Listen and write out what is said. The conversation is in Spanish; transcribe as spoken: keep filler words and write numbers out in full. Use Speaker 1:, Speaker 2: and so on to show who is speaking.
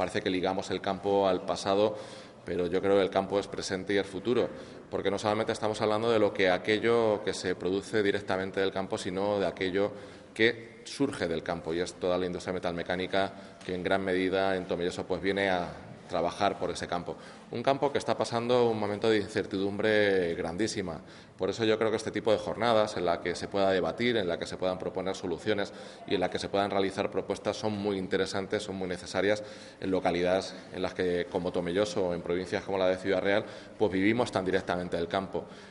Speaker 1: parece que ligamos el campo al pasado, pero yo creo que el campo es presente y es futuro, porque no solamente estamos hablando de lo que aquello que se produce directamente del campo, sino de aquello que surge del campo, y es toda la industria metalmecánica que en gran medida en Tomelloso pues viene a trabajar por ese campo. Un campo que está pasando un momento de incertidumbre grandísima. Por eso yo creo que este tipo de jornadas en la que se pueda debatir, en la que se puedan proponer soluciones y en la que se puedan realizar propuestas son muy interesantes, son muy necesarias en localidades en las que, como Tomelloso o en provincias como la de Ciudad Real, pues vivimos tan directamente del campo.